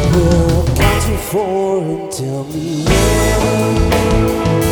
Well, count to four and tell me when.